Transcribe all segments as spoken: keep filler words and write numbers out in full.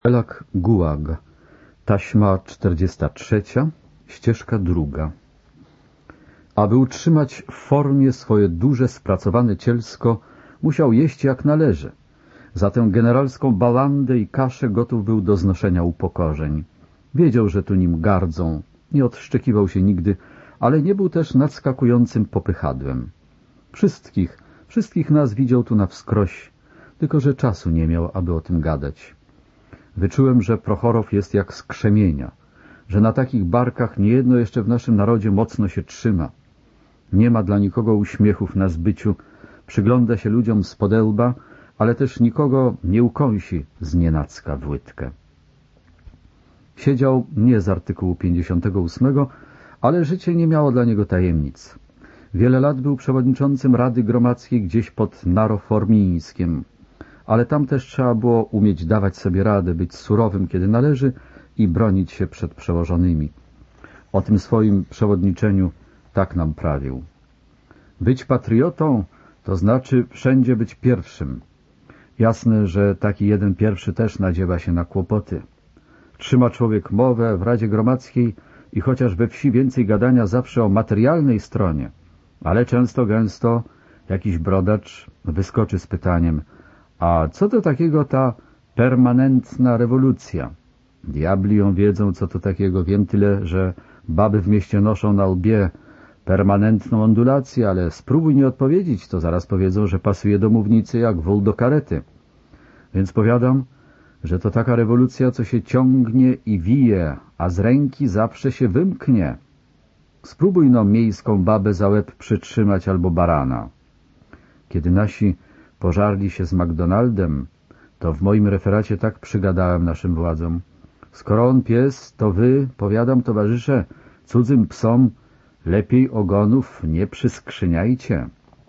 Elak Gułag, taśma czterdziesta trzecia, ścieżka druga. Aby utrzymać w formie swoje duże, spracowane cielsko, musiał jeść jak należy. Za tę generalską balandę i kaszę gotów był do znoszenia upokorzeń. Wiedział, że tu nim gardzą, nie odszczekiwał się nigdy, ale nie był też nadskakującym popychadłem. Wszystkich, wszystkich nas widział tu na wskroś, tylko że czasu nie miał, aby o tym gadać. Wyczułem, że Prochorow jest jak z krzemienia, że na takich barkach niejedno jeszcze w naszym narodzie mocno się trzyma. Nie ma dla nikogo uśmiechów na zbyciu, przygląda się ludziom z podelba, ale też nikogo nie ukąsi z nienacka w łydkę. Siedział nie z artykułu pięćdziesiątego ósmego, ale życie nie miało dla niego tajemnic. Wiele lat był przewodniczącym Rady Gromadzkiej gdzieś pod Naroformińskiem, ale tam też trzeba było umieć dawać sobie radę, być surowym, kiedy należy, i bronić się przed przełożonymi. O tym swoim przewodniczeniu tak nam prawił. Być patriotą to znaczy wszędzie być pierwszym. Jasne, że taki jeden pierwszy też nadziewa się na kłopoty. Trzyma człowiek mowę w Radzie Gromadzkiej i chociaż we wsi więcej gadania zawsze o materialnej stronie, ale często gęsto jakiś brodacz wyskoczy z pytaniem: a co to takiego ta permanentna rewolucja? Diabli ją wiedzą, co to takiego. Wiem tyle, że baby w mieście noszą na łbie permanentną ondulację, ale spróbuj nie odpowiedzieć, to zaraz powiedzą, że pasuje do mównicy jak wół do karety. Więc powiadam, że to taka rewolucja, co się ciągnie i wije, a z ręki zawsze się wymknie. Spróbuj no miejską babę za łeb przytrzymać albo barana. Kiedy nasi pożarli się z McDonaldem, to w moim referacie tak przygadałem naszym władzom: skoro on pies, to wy, powiadam towarzysze, cudzym psom lepiej ogonów nie przyskrzyniajcie.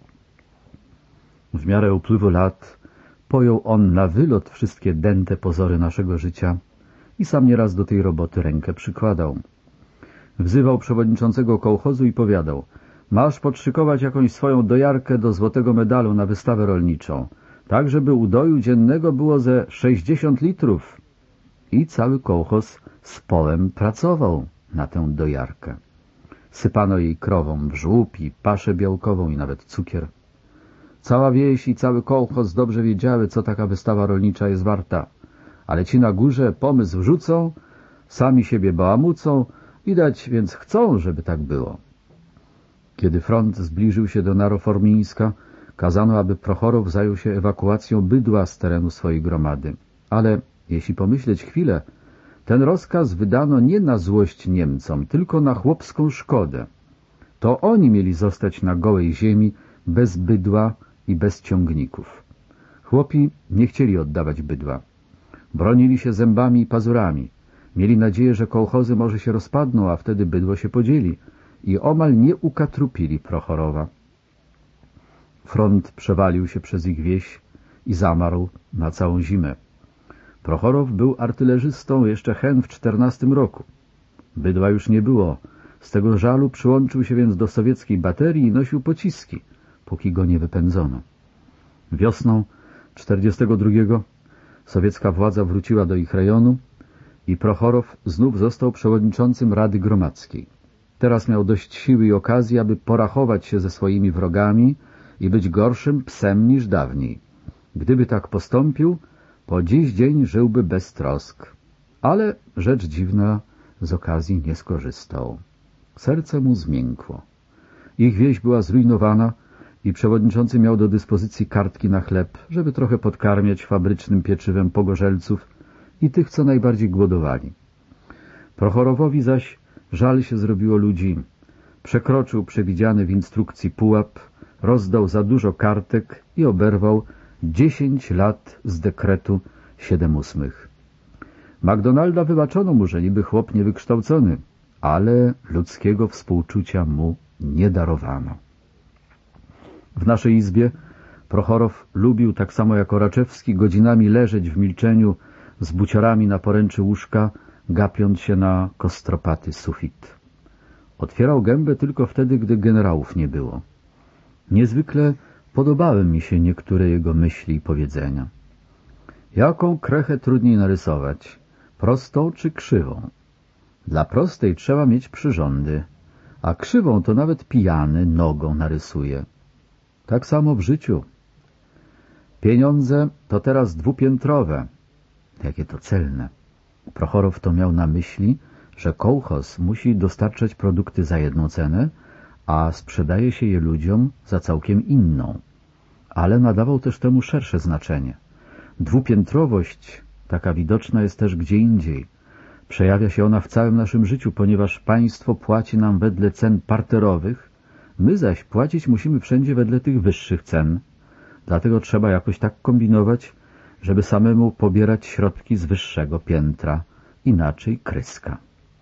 W miarę upływu lat pojął on na wylot wszystkie dęte pozory naszego życia i sam nieraz do tej roboty rękę przykładał. Wzywał przewodniczącego kołchozu i powiadał: masz podszykować jakąś swoją dojarkę do złotego medalu na wystawę rolniczą, tak żeby udoju dziennego było ze sześćdziesiąt litrów. I cały kołchoz z połem pracował na tę dojarkę. Sypano jej krowom wrzłup i paszę białkową i nawet cukier. Cała wieś i cały kołchoz dobrze wiedziały, co taka wystawa rolnicza jest warta, ale ci na górze pomysł wrzucą, sami siebie bałamucą, widać więc chcą, żeby tak było. Kiedy front zbliżył się do Naroformińska, kazano, aby Prochorow zajął się ewakuacją bydła z terenu swojej gromady. Ale, jeśli pomyśleć chwilę, ten rozkaz wydano nie na złość Niemcom, tylko na chłopską szkodę. To oni mieli zostać na gołej ziemi, bez bydła i bez ciągników. Chłopi nie chcieli oddawać bydła. Bronili się zębami i pazurami. Mieli nadzieję, że kołchozy może się rozpadną, a wtedy bydło się podzieli. I omal nie ukatrupili Prochorowa. Front przewalił się przez ich wieś i zamarł na całą zimę. Prochorow był artylerzystą jeszcze hen w czternastym roku. Bydła już nie było. Z tego żalu przyłączył się więc do sowieckiej baterii i nosił pociski, póki go nie wypędzono. Wiosną czterdziestego drugiego sowiecka władza wróciła do ich rejonu i Prochorow znów został przewodniczącym Rady Gromadzkiej. Teraz miał dość siły i okazji, aby porachować się ze swoimi wrogami i być gorszym psem niż dawniej. Gdyby tak postąpił, po dziś dzień żyłby bez trosk. Ale rzecz dziwna, z okazji nie skorzystał. Serce mu zmiękło. Ich wieś była zrujnowana i przewodniczący miał do dyspozycji kartki na chleb, żeby trochę podkarmiać fabrycznym pieczywem pogorzelców i tych, co najbardziej głodowali. Prochorowowi zaś żal się zrobiło ludzi. Przekroczył przewidziany w instrukcji pułap, rozdał za dużo kartek i oberwał dziesięć lat z dekretu siedem ósmych. McDonalda wybaczono mu, że niby chłop niewykształcony, ale ludzkiego współczucia mu nie darowano. W naszej izbie Prochorow lubił, tak samo jak Oraczewski, godzinami leżeć w milczeniu z buciorami na poręczy łóżka, gapiąc się na kostropaty sufit. Otwierał gębę tylko wtedy, gdy generałów nie było. Niezwykle podobały mi się niektóre jego myśli i powiedzenia. Jaką krechę trudniej narysować? Prostą czy krzywą? Dla prostej trzeba mieć przyrządy, a krzywą to nawet pijany nogą narysuje. Tak samo w życiu. Pieniądze to teraz dwupiętrowe. Jakie to celne. Prochorow to miał na myśli, że kołchoz musi dostarczać produkty za jedną cenę, a sprzedaje się je ludziom za całkiem inną. Ale nadawał też temu szersze znaczenie. Dwupiętrowość taka widoczna jest też gdzie indziej. Przejawia się ona w całym naszym życiu, ponieważ państwo płaci nam wedle cen parterowych, my zaś płacić musimy wszędzie wedle tych wyższych cen. Dlatego trzeba jakoś tak kombinować, żeby samemu pobierać środki z wyższego piętra, inaczej kryska.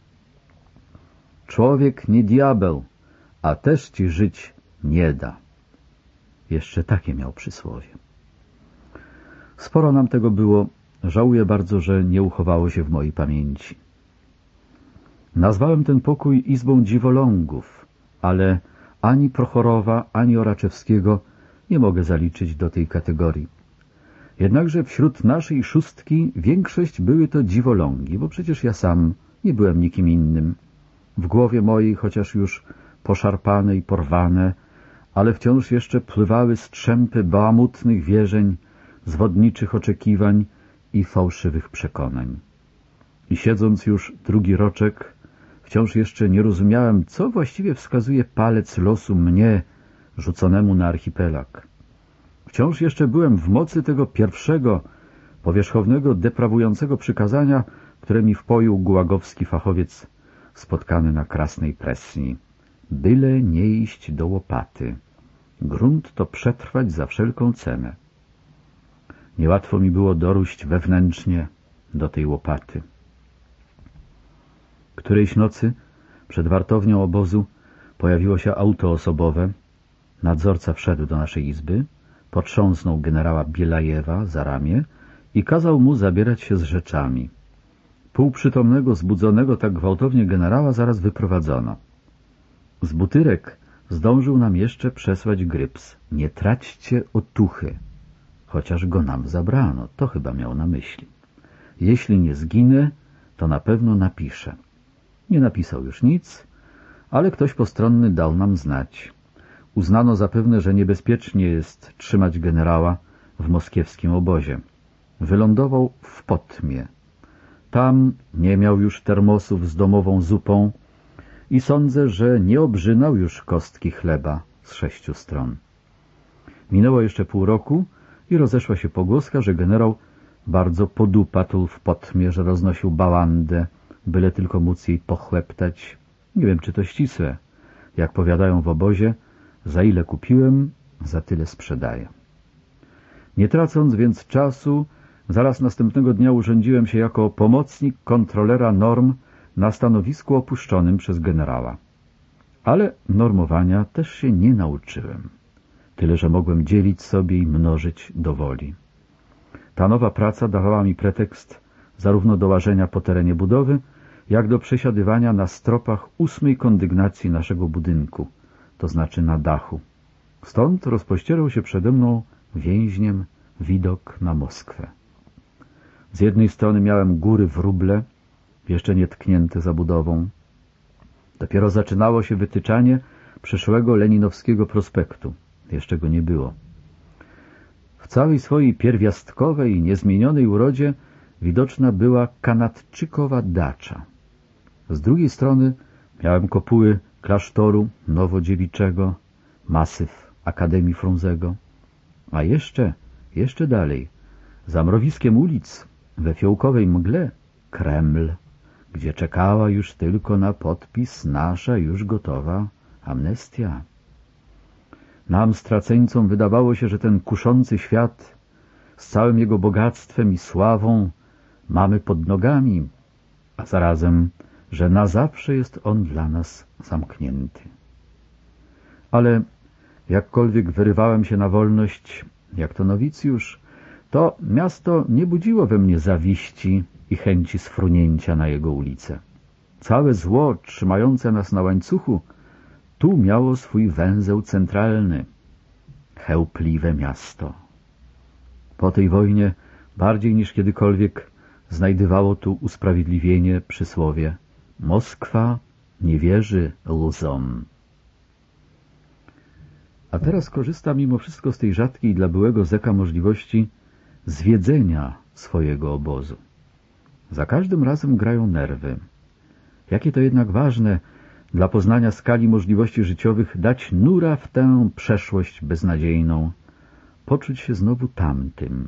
Człowiek nie diabeł, a też ci żyć nie da. Jeszcze takie miał przysłowie. Sporo nam tego było, żałuję bardzo, że nie uchowało się w mojej pamięci. Nazwałem ten pokój izbą dziwolągów, ale ani Prochorowa, ani Oraczewskiego nie mogę zaliczyć do tej kategorii. Jednakże wśród naszej szóstki większość były to dziwolągi, bo przecież ja sam nie byłem nikim innym. W głowie mojej, chociaż już poszarpane i porwane, ale wciąż jeszcze pływały strzępy bałamutnych wierzeń, zwodniczych oczekiwań i fałszywych przekonań. I siedząc już drugi roczek, wciąż jeszcze nie rozumiałem, co właściwie wskazuje palec losu mnie, rzuconemu na archipelag. Wciąż jeszcze byłem w mocy tego pierwszego, powierzchownego, deprawującego przykazania, które mi wpoił gułagowski fachowiec spotkany na Krasnej Presni. Byle nie iść do łopaty. Grunt to przetrwać za wszelką cenę. Niełatwo mi było doróść wewnętrznie do tej łopaty. Którejś nocy przed wartownią obozu pojawiło się auto osobowe. Nadzorca wszedł do naszej izby, potrząsnął generała Bielajewa za ramię i kazał mu zabierać się z rzeczami. Półprzytomnego, zbudzonego tak gwałtownie generała zaraz wyprowadzono. Z Butyrek zdążył nam jeszcze przesłać Gryps. Nie traćcie otuchy, chociaż go nam zabrano, to chyba miał na myśli. Jeśli nie zginę, to na pewno napiszę. Nie napisał już nic, ale ktoś postronny dał nam znać. Uznano zapewne, że niebezpiecznie jest trzymać generała w moskiewskim obozie. Wylądował w Potmie. Tam nie miał już termosów z domową zupą i sądzę, że nie obrzynał już kostki chleba z sześciu stron. Minęło jeszcze pół roku i rozeszła się pogłoska, że generał bardzo podupadł w Potmie, że roznosił baładę, byle tylko móc jej pochłeptać. Nie wiem, czy to ścisłe. Jak powiadają w obozie, za ile kupiłem, za tyle sprzedaję. Nie tracąc więc czasu, zaraz następnego dnia urządziłem się jako pomocnik kontrolera norm na stanowisku opuszczonym przez generała. Ale normowania też się nie nauczyłem. Tyle, że mogłem dzielić sobie i mnożyć do woli. Ta nowa praca dawała mi pretekst zarówno do łażenia po terenie budowy, jak do przesiadywania na stropach ósmej kondygnacji naszego budynku, to znaczy na dachu. Stąd rozpościerał się przede mną więźniem widok na Moskwę. Z jednej strony miałem góry wróble, jeszcze nie tknięte zabudową. Dopiero zaczynało się wytyczanie przyszłego leninowskiego prospektu. Jeszcze go nie było. W całej swojej pierwiastkowej i niezmienionej urodzie widoczna była kanatczykowa dacza. Z drugiej strony miałem kopuły klasztoru nowodziewiczego, masyw Akademii Frunzego, a jeszcze, jeszcze dalej, za mrowiskiem ulic, we fiołkowej mgle, Kreml, gdzie czekała już tylko na podpis nasza już gotowa amnestia. Nam, straceńcom, wydawało się, że ten kuszący świat z całym jego bogactwem i sławą mamy pod nogami, a zarazem, że na zawsze jest on dla nas zamknięty. Ale jakkolwiek wyrywałem się na wolność, jak to nowicjusz, to miasto nie budziło we mnie zawiści i chęci sfrunięcia na jego ulice. Całe zło trzymające nas na łańcuchu tu miało swój węzeł centralny. Chełpliwe miasto. Po tej wojnie Bardziej niż kiedykolwiek znajdywało tu usprawiedliwienie przysłowie Moskwa nie wierzy luzom. A teraz korzysta mimo wszystko z tej rzadkiej dla byłego zeka możliwości zwiedzenia swojego obozu. Za każdym razem grają nerwy. Jakie to jednak ważne dla poznania skali możliwości życiowych dać nura w tę przeszłość beznadziejną, poczuć się znowu tamtym.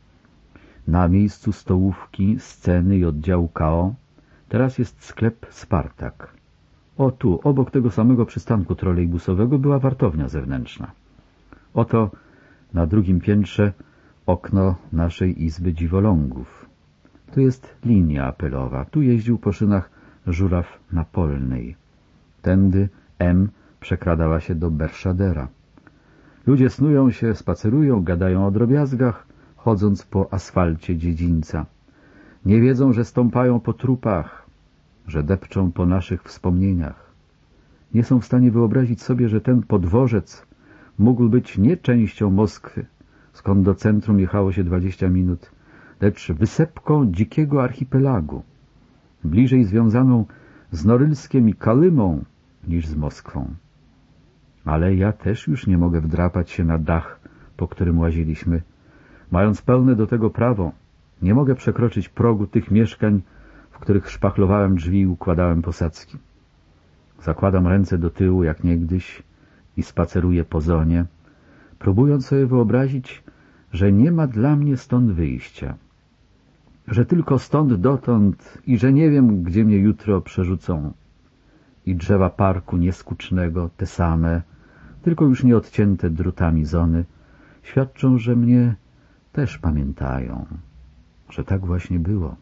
Na miejscu stołówki, sceny i oddziału K O teraz jest sklep Spartak. O tu, obok tego samego przystanku trolejbusowego była wartownia zewnętrzna. Oto na drugim piętrze okno naszej izby dziwolągów. Tu jest linia apelowa. Tu jeździł po szynach żuraw napolnej. Tędy M przekradała się do Berszadera. Ludzie snują się, spacerują, gadają o drobiazgach, chodząc po asfalcie dziedzińca. Nie wiedzą, że stąpają po trupach, że depczą po naszych wspomnieniach. Nie są w stanie wyobrazić sobie, że ten podworzec mógł być nie częścią Moskwy, skąd do centrum jechało się dwadzieścia minut, lecz wysepką dzikiego archipelagu, bliżej związaną z Norylskiem i Kalymą niż z Moskwą. Ale ja też już nie mogę wdrapać się na dach, po którym łaziliśmy. Mając pełne do tego prawo, nie mogę przekroczyć progu tych mieszkań, w których szpachlowałem drzwi i układałem posadzki. Zakładam ręce do tyłu, jak niegdyś, i spaceruję po zonie, próbując sobie wyobrazić, że nie ma dla mnie stąd wyjścia, że tylko stąd dotąd i że nie wiem, gdzie mnie jutro przerzucą. I drzewa parku nieskucznego, te same, tylko już nie odcięte drutami zony, świadczą, że mnie też pamiętają, że tak właśnie było.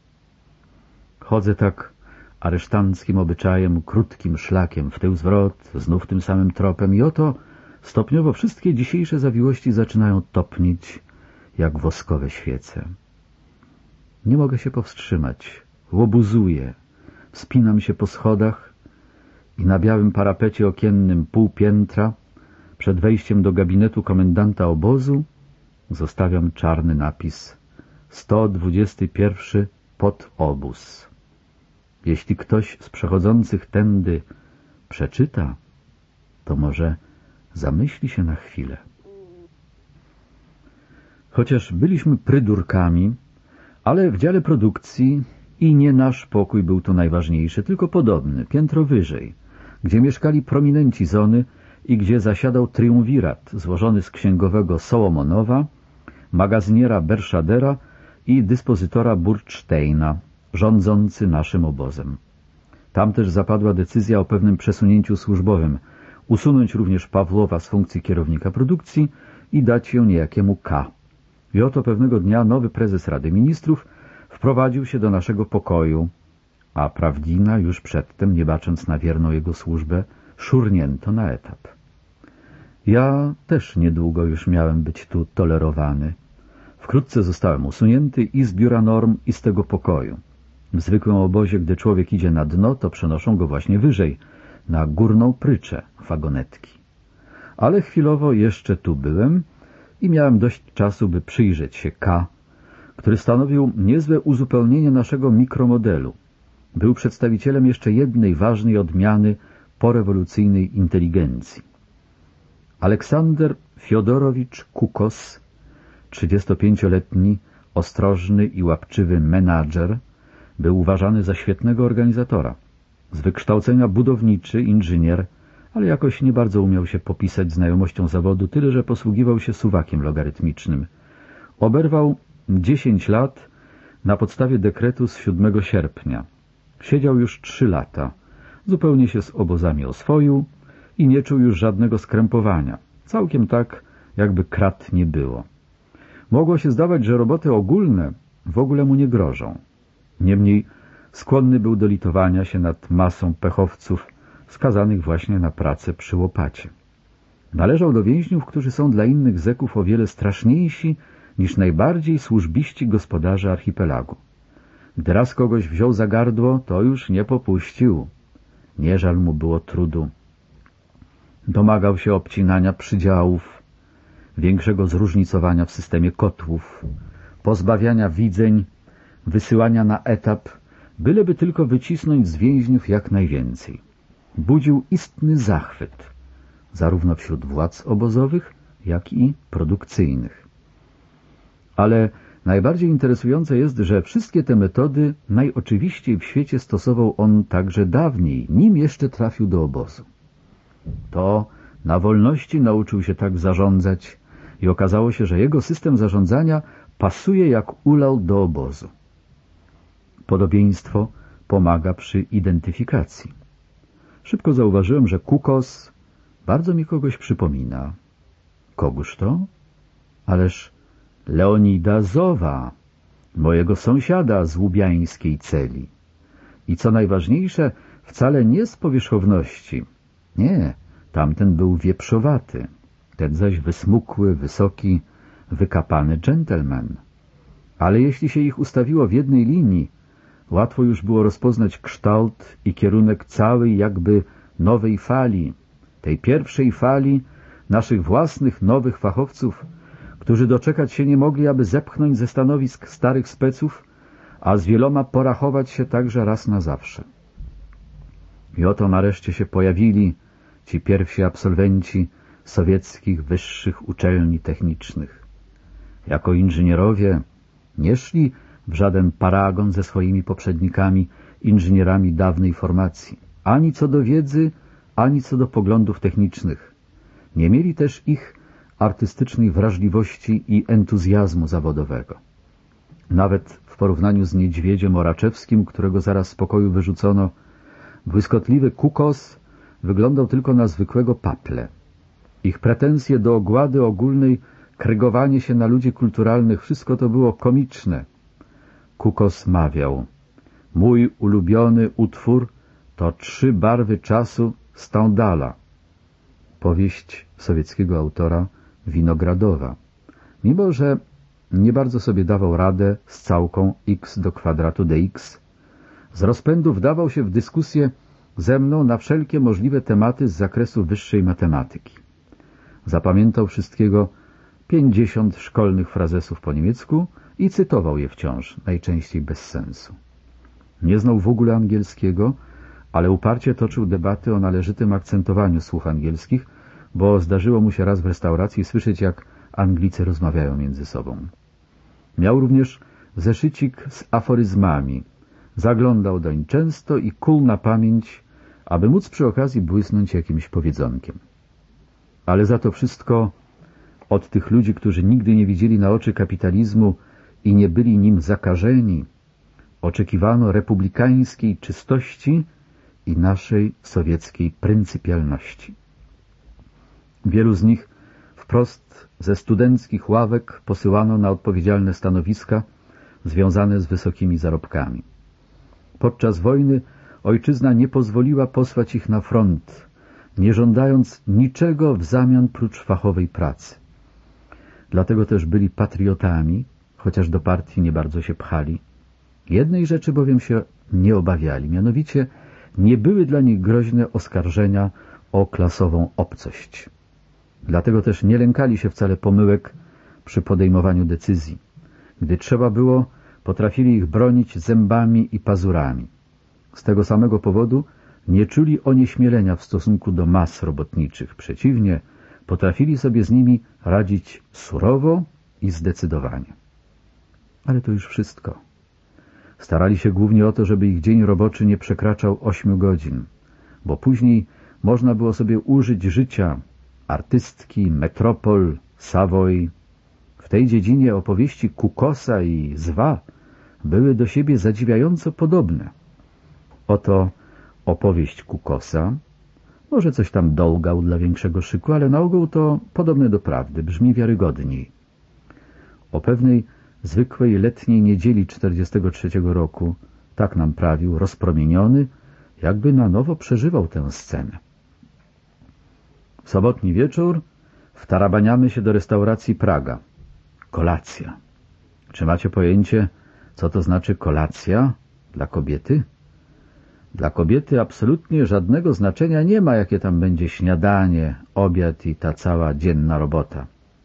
Chodzę tak aresztanckim obyczajem, krótkim szlakiem, w tył zwrot, znów tym samym tropem i oto stopniowo wszystkie dzisiejsze zawiłości zaczynają topnieć jak woskowe świece. Nie mogę się powstrzymać, łobuzuję, wspinam się po schodach i na białym parapecie okiennym pół piętra przed wejściem do gabinetu komendanta obozu zostawiam czarny napis sto dwudziesty pierwszy podobóz. Jeśli ktoś z przechodzących tędy przeczyta, to może zamyśli się na chwilę. Chociaż byliśmy prydurkami, ale w dziale produkcji i nie nasz pokój był tu najważniejszy, tylko podobny, piętro wyżej, gdzie mieszkali prominenci zony i gdzie zasiadał triumvirat złożony z księgowego Sołomonowa, magazyniera Berszadera i dyspozytora Burcztejna, rządzący naszym obozem. Tam też zapadła decyzja o pewnym przesunięciu służbowym, usunąć również Pawłowa z funkcji kierownika produkcji i dać ją niejakiemu K. I oto pewnego dnia nowy prezes Rady Ministrów wprowadził się do naszego pokoju, a Prawdina już przedtem, nie bacząc na wierną jego służbę, szurnięto na etap. Ja też niedługo już miałem być tu tolerowany. Wkrótce zostałem usunięty i z biura norm, i z tego pokoju. W zwykłym obozie, gdy człowiek idzie na dno, to przenoszą go właśnie wyżej, na górną pryczę wagonetki. Ale chwilowo jeszcze tu byłem i miałem dość czasu, by przyjrzeć się K, który stanowił niezłe uzupełnienie naszego mikromodelu. Był przedstawicielem jeszcze jednej ważnej odmiany porewolucyjnej inteligencji. Aleksander Fiodorowicz Kukos, trzydziestopięcioletni, ostrożny i łapczywy menadżer, był uważany za świetnego organizatora. Z wykształcenia budowniczy, inżynier, ale jakoś nie bardzo umiał się popisać znajomością zawodu, tyle że posługiwał się suwakiem logarytmicznym. Oberwał dziesięć lat na podstawie dekretu z siódmego sierpnia. Siedział już trzy lata. Zupełnie się z obozami oswoił i nie czuł już żadnego skrępowania. Całkiem tak, jakby krat nie było. Mogło się zdawać, że roboty ogólne w ogóle mu nie grożą. Niemniej skłonny był do litowania się nad masą pechowców skazanych właśnie na pracę przy łopacie. Należał do więźniów, którzy są dla innych zeków o wiele straszniejsi niż najbardziej służbiści gospodarze archipelagu. Gdy raz kogoś wziął za gardło, to już nie popuścił. Nie żal mu było trudu. Domagał się obcinania przydziałów, większego zróżnicowania w systemie kotłów, pozbawiania widzeń, wysyłania na etap, byleby tylko wycisnąć z więźniów jak najwięcej. Budził istny zachwyt, zarówno wśród władz obozowych, jak i produkcyjnych. Ale najbardziej interesujące jest, że wszystkie te metody najoczywiściej w świecie stosował on także dawniej, nim jeszcze trafił do obozu. To na wolności nauczył się tak zarządzać i okazało się, że jego system zarządzania pasuje jak ulał do obozu. Podobieństwo pomaga przy identyfikacji. Szybko zauważyłem, że Kukos bardzo mi kogoś przypomina. Kogóż to? Ależ Leonida Zowa, mojego sąsiada z łubiańskiej celi. I co najważniejsze, wcale nie z powierzchowności. Nie, tamten był wieprzowaty, ten zaś wysmukły, wysoki, wykapany dżentelmen. Ale jeśli się ich ustawiło w jednej linii, łatwo już było rozpoznać kształt i kierunek całej jakby nowej fali, tej pierwszej fali naszych własnych nowych fachowców, którzy doczekać się nie mogli, aby zepchnąć ze stanowisk starych speców, a z wieloma porachować się także raz na zawsze. I oto nareszcie się pojawili ci pierwsi absolwenci sowieckich wyższych uczelni technicznych. Jako inżynierowie nie szli w żaden paragon ze swoimi poprzednikami, inżynierami dawnej formacji, ani co do wiedzy, ani co do poglądów technicznych. Nie mieli też ich artystycznej wrażliwości i entuzjazmu zawodowego. Nawet w porównaniu z niedźwiedziem Oraczewskim, którego zaraz z pokoju wyrzucono, błyskotliwy Kukos wyglądał tylko na zwykłego paple. Ich pretensje do ogłady ogólnej, krygowanie się na ludzi kulturalnych, wszystko to było komiczne. Kukos mawiał: mój ulubiony utwór to Trzy barwy czasu Stendhala, powieść sowieckiego autora Winogradowa. Mimo że nie bardzo sobie dawał radę z całką x do kwadratu dx, z rozpędu wdawał się w dyskusję ze mną na wszelkie możliwe tematy z zakresu wyższej matematyki. Zapamiętał wszystkiego pięćdziesiąt szkolnych frazesów po niemiecku i cytował je wciąż, najczęściej bez sensu. Nie znał w ogóle angielskiego, ale uparcie toczył debaty o należytym akcentowaniu słów angielskich, bo zdarzyło mu się raz w restauracji słyszeć, jak Anglicy rozmawiają między sobą. Miał również zeszycik z aforyzmami. Zaglądał doń często i kuł na pamięć, aby móc przy okazji błysnąć jakimś powiedzonkiem. Ale za to wszystko od tych ludzi, którzy nigdy nie widzieli na oczy kapitalizmu i nie byli nim zakażeni, oczekiwano republikańskiej czystości i naszej sowieckiej pryncypialności. Wielu z nich wprost ze studenckich ławek posyłano na odpowiedzialne stanowiska związane z wysokimi zarobkami. Podczas wojny ojczyzna nie pozwoliła posłać ich na front, nie żądając niczego w zamian prócz fachowej pracy. Dlatego też byli patriotami, chociaż do partii nie bardzo się pchali. Jednej rzeczy bowiem się nie obawiali, mianowicie nie były dla nich groźne oskarżenia o klasową obcość. Dlatego też nie lękali się wcale pomyłek przy podejmowaniu decyzji. Gdy trzeba było, potrafili ich bronić zębami i pazurami. Z tego samego powodu nie czuli onieśmielenia w stosunku do mas robotniczych. Przeciwnie, potrafili sobie z nimi radzić surowo i zdecydowanie. Ale to już wszystko. Starali się głównie o to, żeby ich dzień roboczy nie przekraczał ośmiu godzin, bo później można było sobie użyć życia artystki, Metropol, Savoy. W tej dziedzinie opowieści Kukosa i Zwa były do siebie zadziwiająco podobne. Oto opowieść Kukosa, może coś tam dołgał dla większego szyku, ale na ogół to podobne do prawdy, brzmi wiarygodniej. O pewnej zwykłej letniej niedzieli czterdziestego trzeciego roku, tak nam prawił, rozpromieniony, jakby na nowo przeżywał tę scenę. W sobotni wieczór wtarabaniamy się do restauracji Praga. Kolacja. Czy macie pojęcie, co to znaczy kolacja dla kobiety? Dla kobiety absolutnie żadnego znaczenia nie ma, jakie tam będzie śniadanie, obiad i ta cała dzienna robota.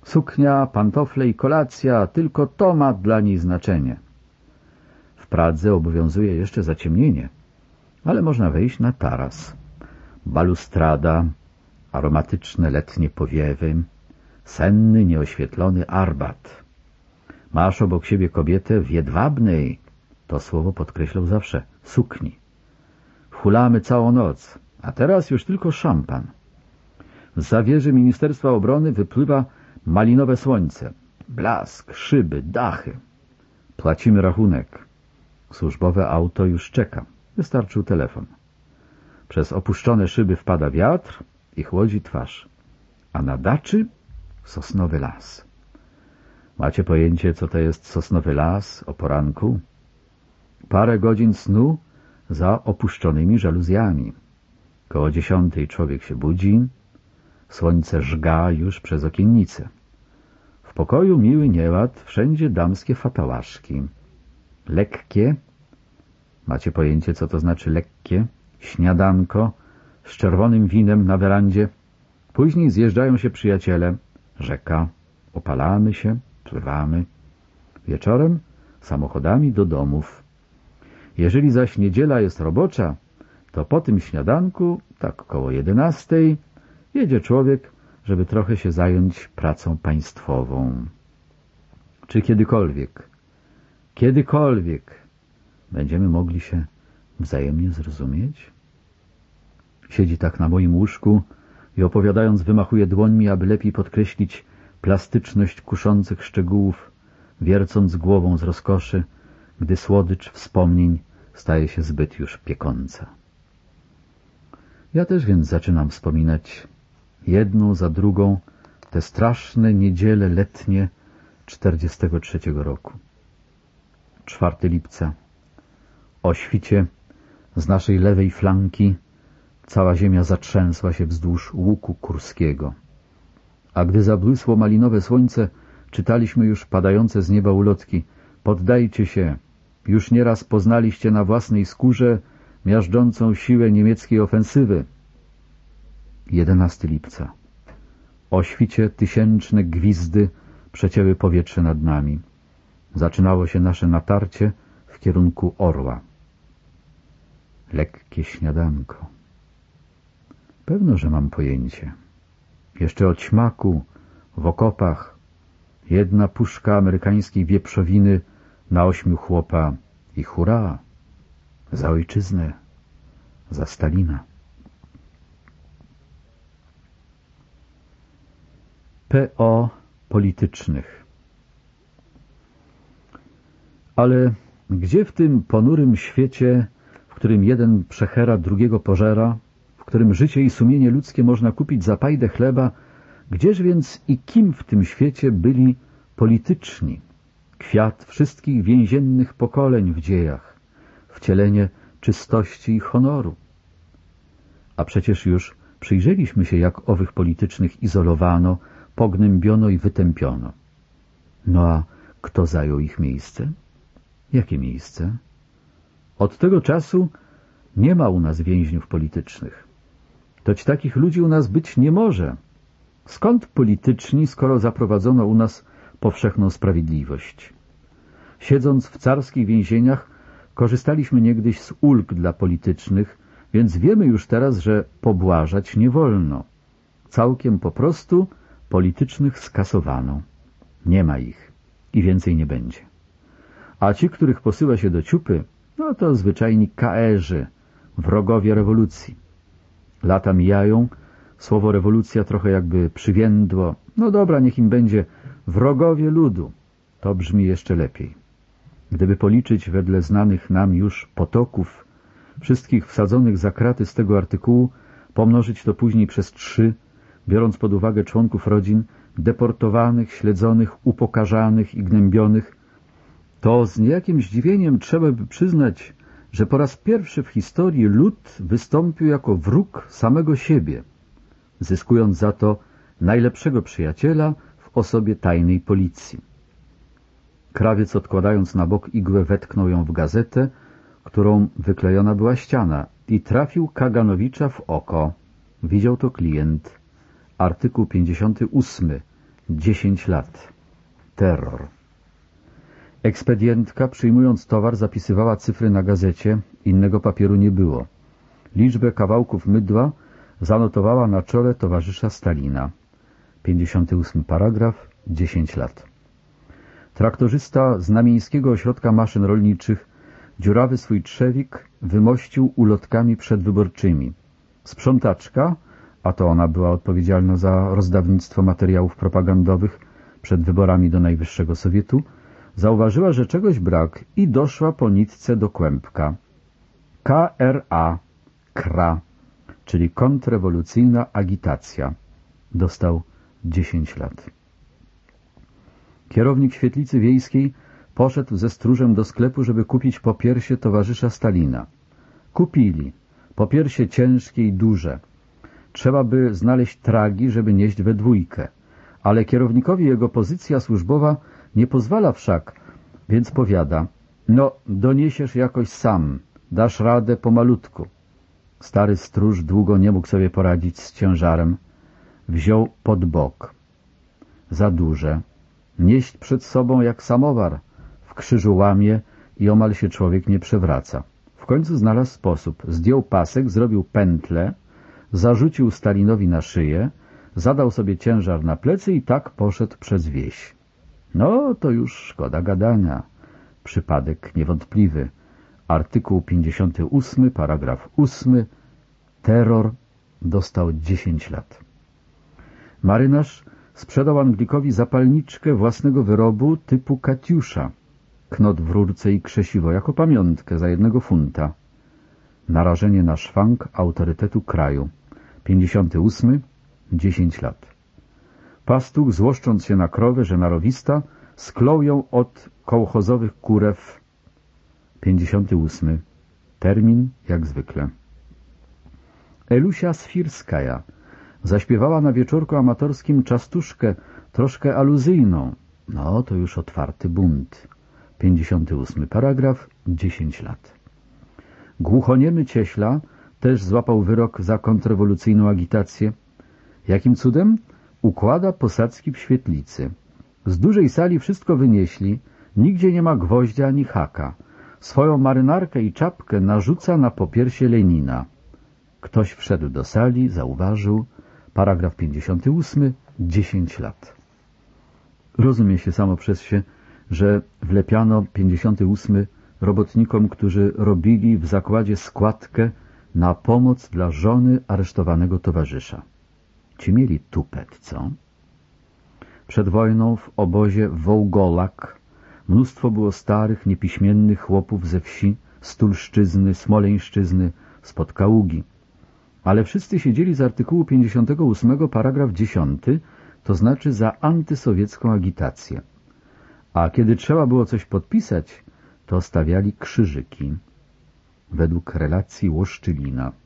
Suknia, pantofle i kolacja, tylko to ma dla niej znaczenie. W Pradze obowiązuje jeszcze zaciemnienie, ale można wejść na taras. Balustrada, aromatyczne letnie powiewy, senny, nieoświetlony Arbat. Masz obok siebie kobietę w jedwabnej, to słowo podkreślał zawsze, sukni. Hulamy całą noc, a teraz już tylko szampan. Z zawieży Ministerstwa Obrony wypływa malinowe słońce. Blask, szyby, dachy. Płacimy rachunek. Służbowe auto już czeka. Wystarczył telefon. Przez opuszczone szyby wpada wiatr i chłodzi twarz. A na daczy sosnowy las. Macie pojęcie, co to jest sosnowy las o poranku? Parę godzin snu za opuszczonymi żaluzjami. Koło dziesiątej człowiek się budzi. Słońce żga już przez okiennicę. W pokoju miły nieład, wszędzie damskie fatałaszki. Lekkie, macie pojęcie, co to znaczy lekkie? Śniadanko z czerwonym winem na werandzie. Później zjeżdżają się przyjaciele. Rzeka. Opalamy się, pływamy. Wieczorem samochodami do domów. Jeżeli zaś niedziela jest robocza, to po tym śniadanku, tak koło jedenastej, jedzie człowiek, żeby trochę się zająć pracą państwową. Czy kiedykolwiek, kiedykolwiek będziemy mogli się wzajemnie zrozumieć? Siedzi tak na moim łóżku i opowiadając wymachuje dłońmi, aby lepiej podkreślić plastyczność kuszących szczegółów, wiercąc głową z rozkoszy, gdy słodycz wspomnień staje się zbyt już piekąca. Ja też więc zaczynam wspominać jedną za drugą te straszne niedziele letnie czterdziestego trzeciego roku. czwartego lipca. O świcie z naszej lewej flanki cała ziemia zatrzęsła się wzdłuż łuku kurskiego. A gdy zabłysło malinowe słońce, czytaliśmy już padające z nieba ulotki. Poddajcie się, już nieraz poznaliście na własnej skórze miażdżącą siłę niemieckiej ofensywy. jedenastego lipca. O świcie tysięczne gwizdy przecięły powietrze nad nami. Zaczynało się nasze natarcie w kierunku Orła. Lekkie śniadanko. Pewno, że mam pojęcie. Jeszcze o ćmaku w okopach. Jedna puszka amerykańskiej wieprzowiny na ośmiu chłopa i hurra! Za ojczyznę, za Stalina. P O politycznych. Ale gdzie w tym ponurym świecie, w którym jeden przechera, drugiego pożera, w którym życie i sumienie ludzkie można kupić za pajdę chleba, gdzież więc i kim w tym świecie byli polityczni? Kwiat wszystkich więziennych pokoleń w dziejach, wcielenie czystości i honoru. A przecież już przyjrzeliśmy się, jak owych politycznych izolowano, pognębiono i wytępiono. No a kto zajął ich miejsce? Jakie miejsce? Od tego czasu nie ma u nas więźniów politycznych. Toć takich ludzi u nas być nie może. Skąd polityczni, skoro zaprowadzono u nas powszechną sprawiedliwość? Siedząc w carskich więzieniach, korzystaliśmy niegdyś z ulg dla politycznych, więc wiemy już teraz, że pobłażać nie wolno. Całkiem po prostu politycznych skasowano. Nie ma ich i więcej nie będzie. A ci, których posyła się do ciupy, no to zwyczajni kaerzy, wrogowie rewolucji. Lata mijają, słowo rewolucja trochę jakby przywiędło. No dobra, niech im będzie wrogowie ludu. To brzmi jeszcze lepiej. Gdyby policzyć wedle znanych nam już potoków wszystkich wsadzonych za kraty z tego artykułu, pomnożyć to później przez trzy, biorąc pod uwagę członków rodzin deportowanych, śledzonych, upokarzanych i gnębionych, to z niejakim zdziwieniem trzeba by przyznać, że po raz pierwszy w historii lud wystąpił jako wróg samego siebie, zyskując za to najlepszego przyjaciela w osobie tajnej policji. Krawiec, odkładając na bok igłę, wetknął ją w gazetę, którą wyklejona była ściana, i trafił Kaganowicza w oko. Widział to klient. Artykuł pięćdziesiąty ósmy. dziesięć lat. Terror. Ekspedientka, przyjmując towar, zapisywała cyfry na gazecie, innego papieru nie było. Liczbę kawałków mydła zanotowała na czole towarzysza Stalina. pięćdziesiąty ósmy paragraf, dziesięć lat. Traktorzysta z Namieńskiego Ośrodka Maszyn Rolniczych dziurawy swój trzewik wymościł ulotkami przedwyborczymi. Sprzątaczka, a to ona była odpowiedzialna za rozdawnictwo materiałów propagandowych przed wyborami do Najwyższego Sowietu, zauważyła, że czegoś brak i doszła po nitce do kłębka. K R A, K R A, czyli kontrrewolucyjna agitacja. Dostał dziesięć lat. Kierownik świetlicy wiejskiej poszedł ze stróżem do sklepu, żeby kupić popiersie towarzysza Stalina. Kupili. Popiersie ciężkie i duże. Trzeba by znaleźć tragi, żeby nieść we dwójkę. Ale kierownikowi jego pozycja służbowa nie pozwala wszak, więc powiada: no, doniesiesz jakoś sam, dasz radę pomalutku. Stary stróż długo nie mógł sobie poradzić z ciężarem. Wziął pod bok. Za duże. Nieść przed sobą jak samowar. W krzyżu łamie i omal się człowiek nie przewraca. W końcu znalazł sposób. Zdjął pasek, zrobił pętlę, zarzucił Stalinowi na szyję, zadał sobie ciężar na plecy i tak poszedł przez wieś. No, to już szkoda gadania. Przypadek niewątpliwy. Artykuł pięćdziesiąty ósmy, paragraf ósmy. Terror. Dostał dziesięć lat. Marynarz sprzedał Anglikowi zapalniczkę własnego wyrobu typu Katiusza. Knot w rurce i krzesiwo jako pamiątkę za jednego funta. Narażenie na szwank autorytetu kraju. pięćdziesiąty ósmy. dziesięć lat. Pastuch, złoszcząc się na krowę, że narowista, sklął ją od kołchozowych kurew. pięćdziesiąty ósmy. Termin jak zwykle. Elusia Swirskaja zaśpiewała na wieczorku amatorskim czastuszkę, troszkę aluzyjną. No, to już otwarty bunt. pięćdziesiąty ósmy paragraf, dziesięć lat. Głuchoniemy Cieśla też złapał wyrok za kontrrewolucyjną agitację. Jakim cudem? Układa posadzki w świetlicy. Z dużej sali wszystko wynieśli, nigdzie nie ma gwoździa ani haka. Swoją marynarkę i czapkę narzuca na popiersie Lenina. Ktoś wszedł do sali, zauważył. Paragraf pięćdziesiąty ósmy, dziesięć lat. Rozumie się samo przez się, że wlepiano pięćdziesiąty ósmy robotnikom, którzy robili w zakładzie składkę na pomoc dla żony aresztowanego towarzysza. Ci mieli tupet, co? Przed wojną w obozie Wołgolak mnóstwo było starych, niepiśmiennych chłopów ze wsi, z Tulszczyzny, Smoleńszczyzny, spod Kaługi. Ale wszyscy siedzieli z artykułu pięćdziesiątego ósmego, paragraf dziesiąty, to znaczy za antysowiecką agitację. A kiedy trzeba było coś podpisać, to stawiali krzyżyki. Według relacji Łoszczylina.